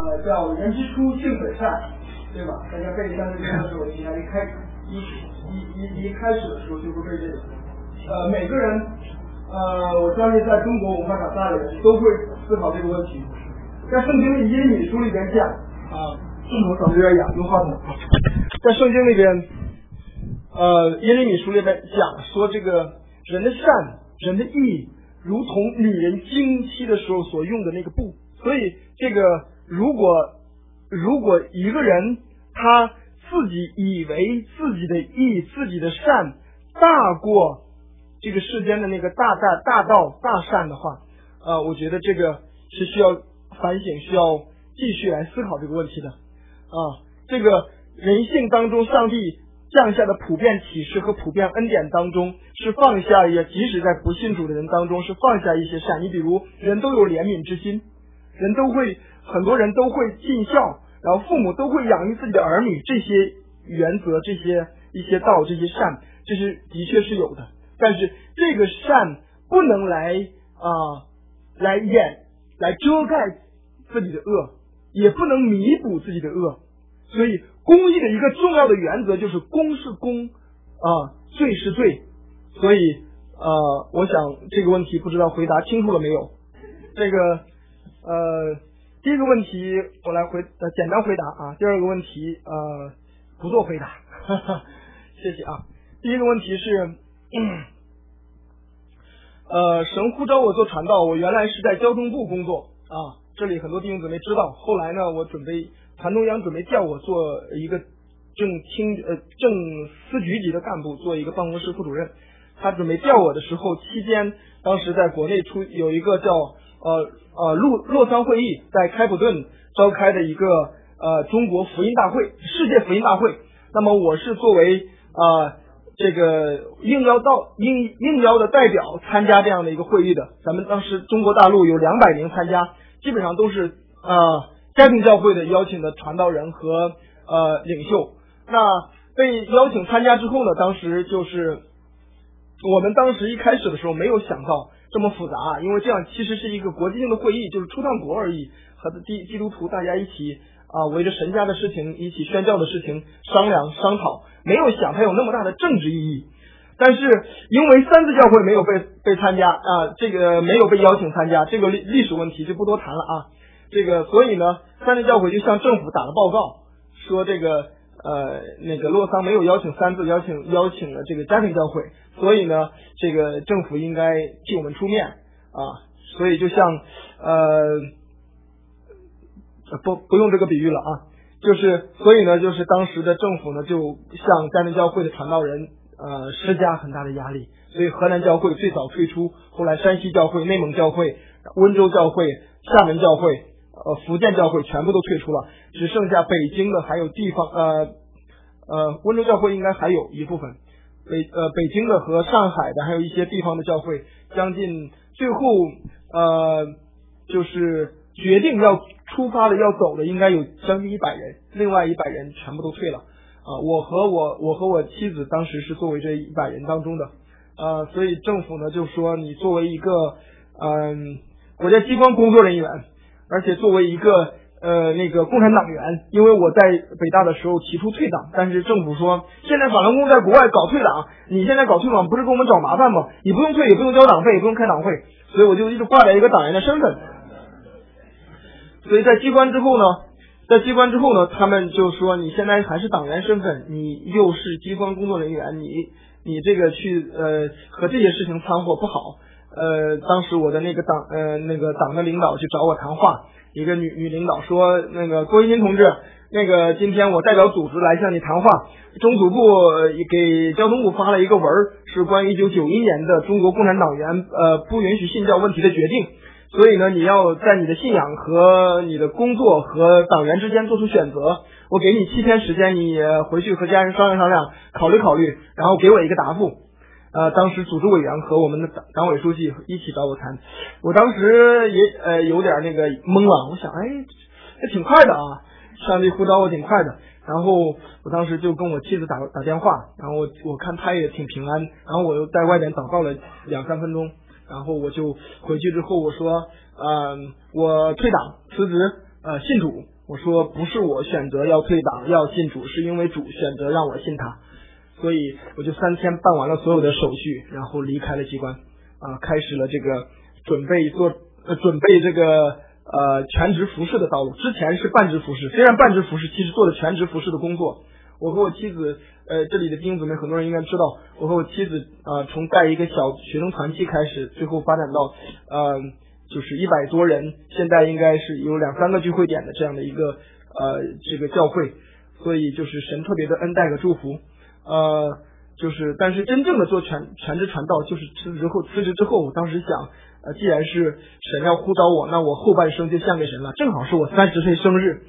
叫人之初性本善，对吧？大家背三字经的时候，应该一开始的时候就会背这个。每个人，我相信在中国文化长大的人都会思考这个问题。在圣经的耶利米书里边讲我嗓子有点哑，用话筒。在圣经里边，耶利米书里边讲说，这个人的善，人的义，如同女人经期的时候所用的那个布。所以这个如果一个人他自己以为自己的义、自己的善大过这个世间的那个大道大善的话，我觉得这个是需要反省，需要继续来思考这个问题的。这个人性当中上帝降下的普遍启示和普遍恩典当中，是放下即使在不信主的人当中是放下一些善。你比如人都有怜悯之心，很多人都会尽孝，然后父母都会养育自己的儿女，这些原则，这些一些道，这些善，这是的确是有的。但是这个善不能来遮盖自己的恶，也不能弥补自己的恶。所以公义的一个重要的原则就是公是公，罪是罪。所以我想这个问题不知道回答清楚了没有。这个第一个问题我来简单回答第二个问题不做回答谢谢啊。第一个问题是神呼召我做传道，我原来是在交通部工作这里很多弟兄姊妹知道。后来呢，我团中央准备调我做一个正司局级的干部，做一个办公室副主任。他准备调我的时候，期间当时在国内有一个叫洛桑会议，在开普敦召开的一个中国福音大会，世界福音大会。那么我是作为这个应邀的代表参加这样的一个会议的。咱们当时中国大陆有200名参加，基本上都是家庭教会的邀请的传道人和领袖。那被邀请参加之后呢，当时就是我们当时一开始的时候没有想到这么复杂，因为这样其实是一个国际性的会议，就是出趟国而已，和基督徒大家一起围着神家的事情，一起宣教的事情商量商讨，没有想它有那么大的政治意义。但是因为三自教会没有被参加这个没有被邀请参加，这个历史问题就不多谈了这个所以呢，三自教会就向政府打了报告，说这个那个洛桑没有邀请三自，邀请了这个家庭教会，所以呢，这个政府应该替我们出面所以就像不用这个比喻了就是所以呢，就是当时的政府呢就向家庭教会的传道人施加很大的压力，所以河南教会最早退出，后来山西教会、内蒙教会、温州教会、厦门教会、福建教会全部都退出了，只剩下北京的还有地方温州教会应该还有一部分，北京的和上海的还有一些地方的教会，将近最后就是决定要出发的要走的应该有将近100人，另外100人全部都退了我和我妻子当时是作为这100人当中的所以政府呢就说，你作为一个国家机关工作人员，而且作为一个那个共产党员，因为我在北大的时候提出退党，但是政府说现在法轮功在国外搞退党，你现在搞退党不是给我们找麻烦吗？你不用退，也不用交党费，也不用开党会，所以我就一直挂在一个党员的身份。所以在机关之后呢，他们就说你现在还是党员身份，你又是机关工作人员，你这个去和这些事情掺和不好。当时我的那个党的领导去找我谈话，一个女领导说，那个郭一新同志，那个今天我代表组织来向你谈话，中组部给交通部发了一个文，是关于1991年的中国共产党员不允许信教问题的决定，所以呢，你要在你的信仰和你的工作和党员之间做出选择。我给你7天时间，你回去和家人商量商量，考虑，然后给我一个答复。当时组织委员和我们的党委书记一起找我谈，我当时也有点那个懵了，我想这挺快的上帝呼召我挺快的。然后我当时就跟我妻子打电话，然后我看她也挺平安，然后我又在外边祷告了2-3分钟，然后我就回去之后我说我退党辞职信主， 我说不是我选择要退党要信主，是因为主选择让我信他，所以我就3天办完了所有的手续，然后离开了机关开始了这个准备这个全职服侍的道路。之前是半职服侍，虽然半职服侍，其实做的全职服侍的工作。我和我妻子这里的弟兄姊妹很多人应该知道，我和我妻子从带一个小学生团契开始，最后发展到就是100多人，现在应该是有2-3个聚会点的这样的一个这个教会，所以就是神特别的恩待和祝福。就是但是真正的做全职传道，就是辞职之后，我当时想既然是神要呼召我，那我后半生就献给神了。正好是我30岁生日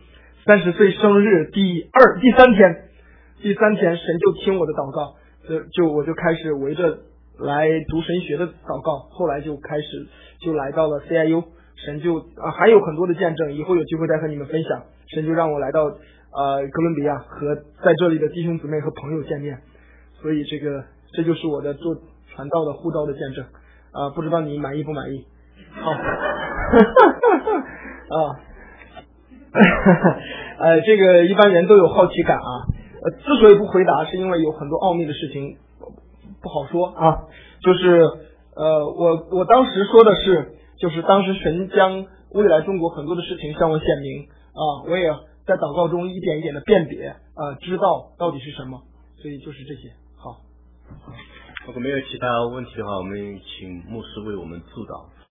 第三天神就听我的祷告，我就开始围着来读神学的祷告，后来就开始就来到了 CIU， 神就还有很多的见证，以后有机会再和你们分享。神就让我来到哥伦比亚和在这里的弟兄姊妹和朋友见面，所以这就是我的做传道的呼召的见证不知道你满意不满意？好这个一般人都有好奇感之所以不回答，是因为有很多奥秘的事情不好说就是我当时说的是，就是当时神将未来中国很多的事情向我显明我也在祷告中一点一点的辨别知道到底是什么，所以就是这些。好， 如果没有其他问题的话，我们请牧师为我们祝祷。